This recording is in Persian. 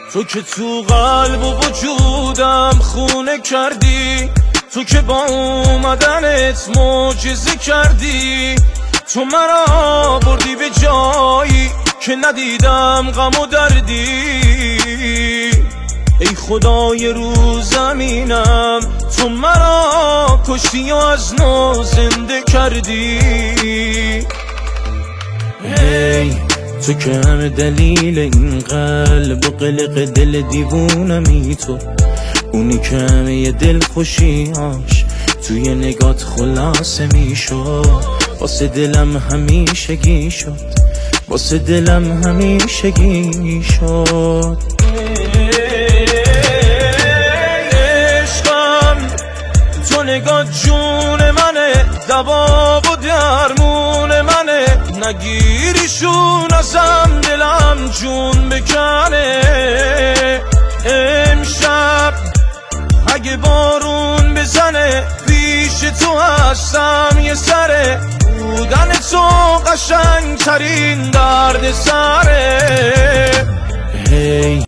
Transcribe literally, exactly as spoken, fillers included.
تو که تو قلب و وجودم خونه کردی، تو که با اومدنت معجزه کردی، تو مرا بردی به جایی که ندیدم غم و دردی. ای خدای رو زمینم، تو مرا کشتی و از نو زنده کردی. هی تو که همه دلیل این قلب و قلق دل دیوونمی، تو اونی که همه دل خوشیاش توی نگات خلاصه میشد. واسه دلم همیشگی شد، واسه دلم همیشگی شد. عشقم تو نگات جون منه، دوا و درمون منه، نگیریشون ازم دلم جون بکنه. امشب اگه بارون بزنه پیش تو هستم یه سره، بودن تو قشنگ ترین درد سره. هی